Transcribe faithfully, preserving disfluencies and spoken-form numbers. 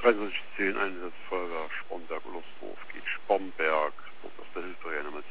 dreiundzwanzig zehn Einsatzfeuerwehr Spromberg-Lusthof geht Spomberg, auf der Hilfe